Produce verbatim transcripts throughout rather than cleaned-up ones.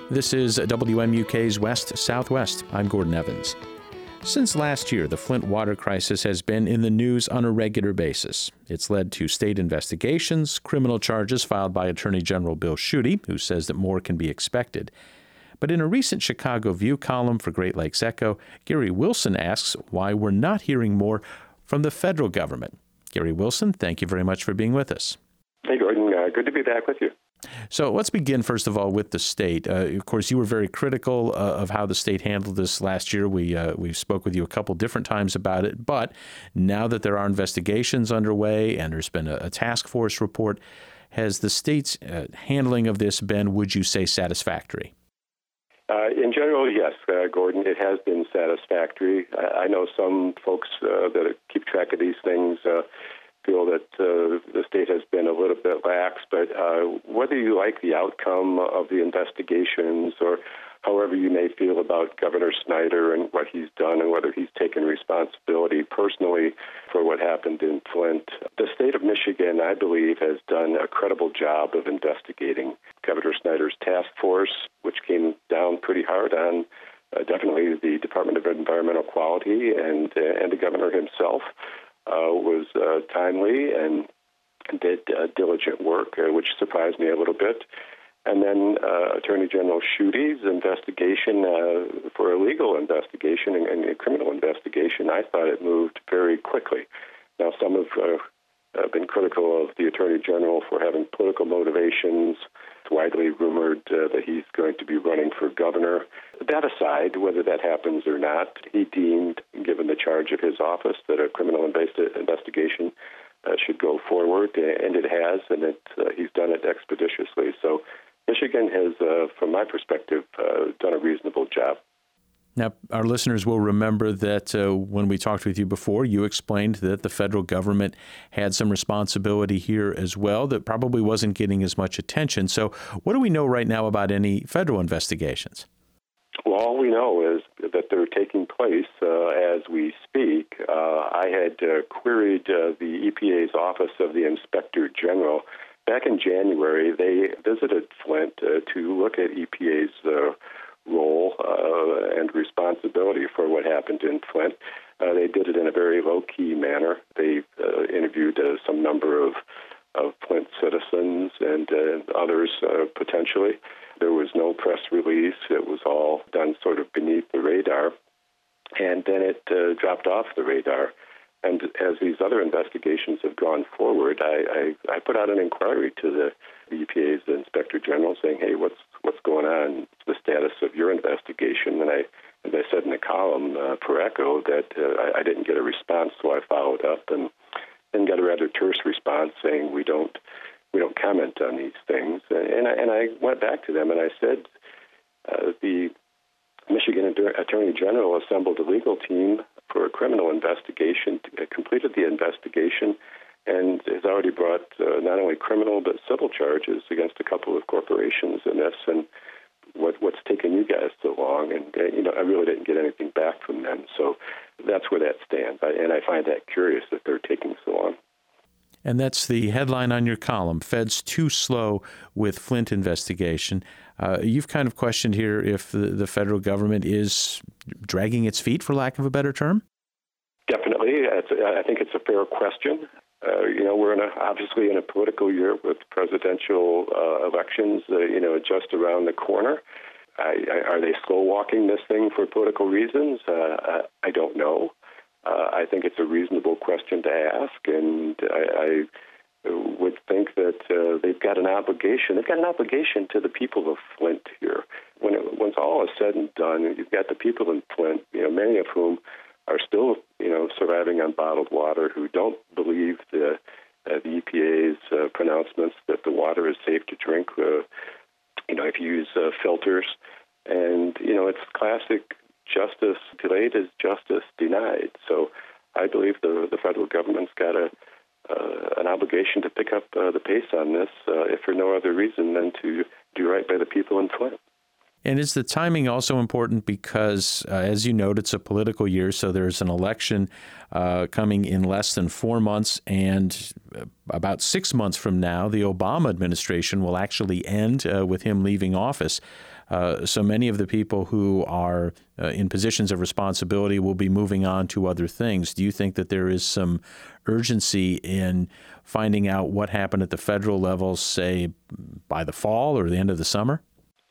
This is W M U K's West Southwest. I'm Gordon Evans. Since last year, the Flint water crisis has been in the news on a regular basis. It's led to state investigations, criminal charges filed by Attorney General Bill Schuette, who says that more can be expected. But in a recent Chicago View column for Great Lakes Echo, Gary Wilson asks why we're not hearing more from the federal government. Gary Wilson, thank you very much for being with us. Hey, Gordon. Uh, good to be back with you. So let's begin, first of all, with the state. Uh, of course, you were very critical uh, of how the state handled this last year. We uh, we spoke with you a couple different times about it. But now that there are investigations underway and there's been a, a task force report, has the state's uh, handling of this been, would you say, satisfactory? Uh, in general, yes, uh, Gordon, it has been satisfactory. I, I know some folks uh, that keep track of these things uh, feel that uh, the state has been a little bit lax, but uh, whether you like the outcome of the investigations or however you may feel about Governor Snyder and what he's done and whether he's taken responsibility personally for what happened in Flint, the state of Michigan, I believe, has done a credible job of investigating Governor Snyder's task force, which came down pretty hard on uh, definitely the Department of Environmental Quality and, uh, and the governor himself. Uh, was uh, timely and did uh, diligent work, uh, which surprised me a little bit. And then uh, Attorney General Schuette's investigation uh, for a legal investigation and, and a criminal investigation, I thought it moved very quickly. Now, some have uh, uh, been critical of the Attorney General for having political motivations. It's widely rumored uh, that he's going to be running for governor. That aside, whether that happens or not, he deemed, given the charge of his office, that a criminal investi- investigation uh, should go forward, and it has, and it, uh, he's done it expeditiously. So Michigan has, uh, from my perspective, uh, done a reasonable job. Now, our listeners will remember that uh, when we talked with you before, you explained that the federal government had some responsibility here as well that probably wasn't getting as much attention. So what do we know right now about any federal investigations? Well, all we know is that they're taking place uh, as we speak. Uh, I had uh, queried uh, the E P A's Office of the Inspector General. Back in January, they visited Flint uh, to look at E P A's uh, role uh, and responsibility for what happened in Flint. Uh, they did it in a very low-key manner. They uh, interviewed uh, some number of, of Flint citizens and uh, others uh, potentially. There was no press release. It was all done sort of beneath the radar. And then it uh, dropped off the radar. And as these other investigations have gone forward, I, I, I put out an inquiry to the, the E P A's Inspector General saying, hey, what's what's going on? What's the status of your investigation? And I, as I said in the column uh, for Echo, that uh, I, I didn't get a response, so I followed up and, and got a rather terse response saying we don't we don't comment on these things. And I, and I went back to them and I said, uh, the Michigan Attorney General assembled a legal team for a criminal investigation, uh, completed the investigation, and has already brought uh, not only criminal but civil charges against a couple of corporations in this. And what, what's taken you guys so long? And uh, you know, I really didn't get anything back from them. So that's where that stands. I, and I find that curious that they're taking so long. And that's the headline on your column, Feds Too Slow with Flint Investigation. Uh, you've kind of questioned here if the, the federal government is dragging its feet, for lack of a better term? Definitely. It's, I think it's a fair question. Uh, you know, we're in a, obviously in a political year with presidential uh, elections, uh, you know, just around the corner. I, I, are they slow walking this thing for political reasons? Uh, I, I don't know. Uh, I think it's a reasonable question to ask, and I, I would think that uh, they've got an obligation. They've got an obligation to the people of Flint here. When it, once all is said and done, you've got the people in Flint, you know, many of whom are still, you know, surviving on bottled water, who don't believe the, uh, the E P A's uh, pronouncements that the water is safe to drink. Uh, you know, if you use uh, filters, and you know, it's classic. Justice delayed is justice denied. So I believe the, the federal government's got a, uh, an obligation to pick up uh, the pace on this, uh, if for no other reason than to do right by the people in Flint. And is the timing also important because, uh, as you note, it's a political year, so there's an election uh, coming in less than four months, and about six months from now, the Obama administration will actually end uh, with him leaving office. uh, so many of the people who are uh, in positions of responsibility will be moving on to other things. Do you think that there is some urgency in finding out what happened at the federal level, say, by the fall or the end of the summer?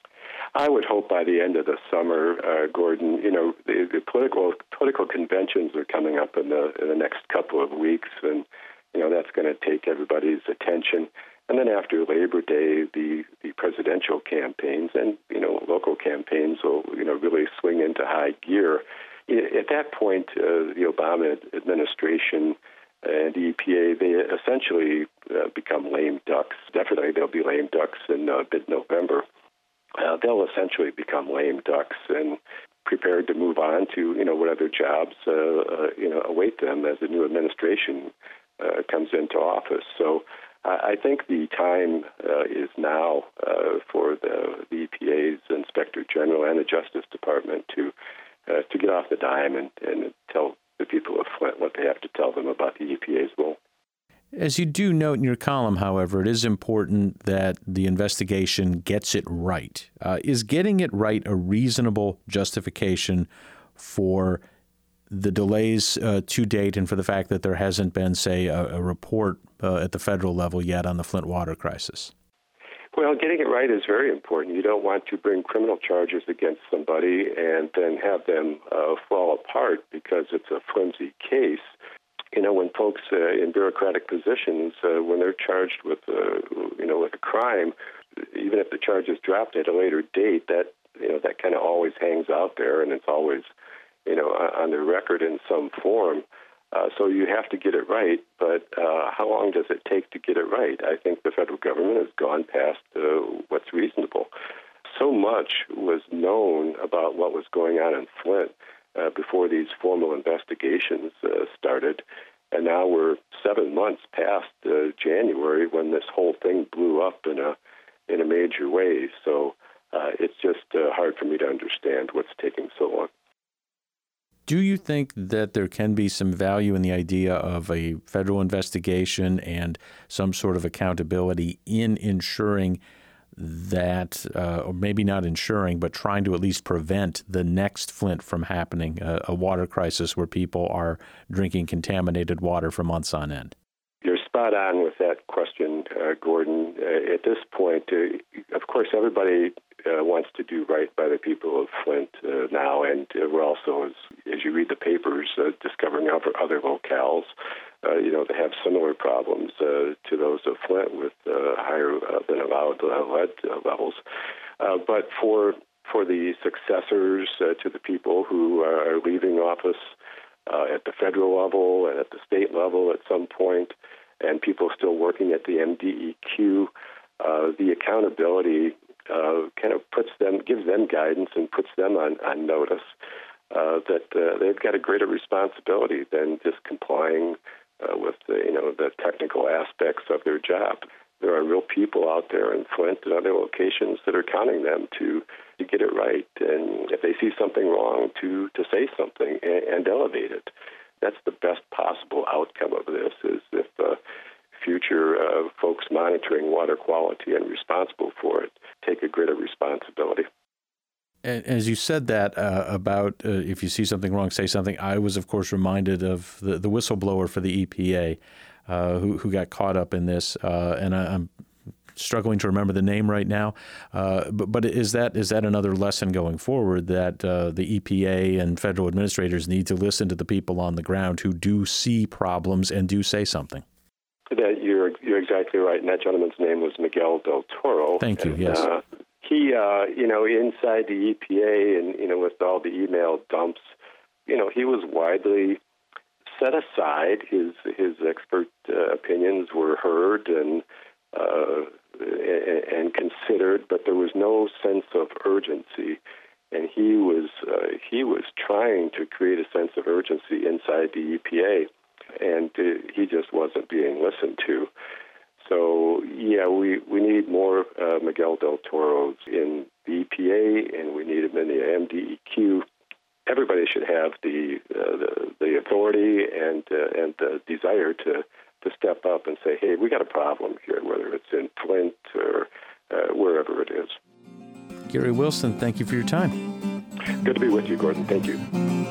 I would hope by the end of the summer, uh, Gordon. You know, the, the political political conventions are coming up in the in the next couple of weeks, and you know that's going to take everybody's attention. And then after Labor Day, the, the presidential campaigns and you know local campaigns will you know really swing into high gear. At that point, uh, the Obama administration and the E P A, they essentially uh, become lame ducks. Definitely, they'll be lame ducks in uh, mid-November. Uh, they'll essentially become lame ducks and prepared to move on to, you know, what other jobs, uh, uh, you know, await them as the new administration uh, comes into office. So I, I think the time uh, is now uh, for the, the E P A's Inspector General and the Justice Department to uh, to get off the dime and, and tell the people of Flint what they have to tell them about the E P A's role. As you do note in your column, however, it is important that the investigation gets it right. Uh, is getting it right a reasonable justification for the delays uh, to date and for the fact that there hasn't been, say, a, a report uh, at the federal level yet on the Flint water crisis? Well, getting it right is very important. You don't want to bring criminal charges against somebody and then have them uh, fall apart because it's a flimsy case. You know, when folks uh, in bureaucratic positions, uh, when they're charged with, uh, you know, with a crime, even if the charge is dropped at a later date, that, you know, that kind of always hangs out there, and it's always, you know, on their record in some form. Uh, so you have to get it right, but uh, how long does it take to get it right? I think the federal government has gone past uh, what's reasonable. So much was known about what was going on in Flint Uh, before these formal investigations uh, started. And now we're seven months past uh, January when this whole thing blew up in a in a major way. So uh, it's just uh, hard for me to understand what's taking so long. Do you think that there can be some value in the idea of a federal investigation and some sort of accountability in ensuring that, uh, or maybe not ensuring, but trying to at least prevent the next Flint from happening, uh, a water crisis where people are drinking contaminated water for months on end? You're spot on with that question, uh, Gordon. Uh, at this point, uh, of course, everybody uh, wants to do right by the people of Flint uh, now, and uh, we're also, as, as you read the papers, uh, discovering other, other locales, uh, you know, that have similar problems uh, to those of Flint with uh, higher uh, than allowed uh, lead uh, levels. Uh, but for for the successors uh, to the people who are leaving office uh, at the federal level and at the state level at some point, and people still working at the M D E Q, uh, the accountability uh, kind of puts them, gives them guidance and puts them on, on notice uh, that uh, they've got a greater responsibility than just complying uh, with the, you know, the technical aspects of their job. There are real people out there in Flint and other locations that are counting them to, to get it right. And if they see something wrong, to, to say something and, and elevate it. That's the best possible outcome of this, is if uh, future uh, folks monitoring water quality and responsible for it take a greater responsibility. As you said that uh, about uh, if you see something wrong, say something, I was, of course, reminded of the, the whistleblower for the E P A uh, who, who got caught up in this, uh, and I, I'm struggling to remember the name right now. Uh, but, but is that is that another lesson going forward, that uh, the E P A and federal administrators need to listen to the people on the ground who do see problems and do say something? That you're you're exactly right, and that gentleman's name was Miguel Del Toro. Thank you. And, yes. Uh, he, uh, you know, inside the E P A, and you know, with all the email dumps, you know, he was widely set aside. His his expert uh, opinions were heard and. Uh, and considered, but there was no sense of urgency, and he was uh, he was trying to create a sense of urgency inside the E P A, and uh, he just wasn't being listened to. So yeah, we, we need more uh, Miguel Del Toros in the E P A, and we need him in the M D E Q. Everybody should have the uh, the, the authority and uh, and the desire to. to step up and say, hey, we got a problem here, whether it's in Flint or uh, wherever it is. Gary Wilson, thank you for your time. Good to be with you, Gordon. Thank you.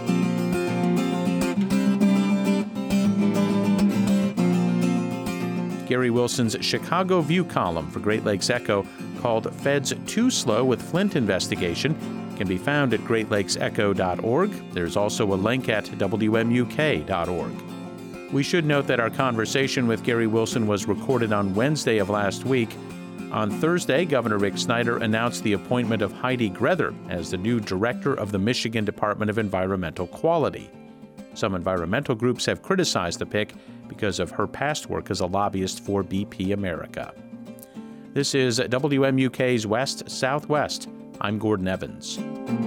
Gary Wilson's Chicago View column for Great Lakes Echo, called Feds Too Slow with Flint Investigation, can be found at great lakes echo dot org. There's also a link at W M U K dot org. We should note that our conversation with Gary Wilson was recorded on Wednesday of last week. On Thursday, Governor Rick Snyder announced the appointment of Heidi Grether as the new director of the Michigan Department of Environmental Quality. Some environmental groups have criticized the pick because of her past work as a lobbyist for B P America. This is W M U K's West Southwest. I'm Gordon Evans.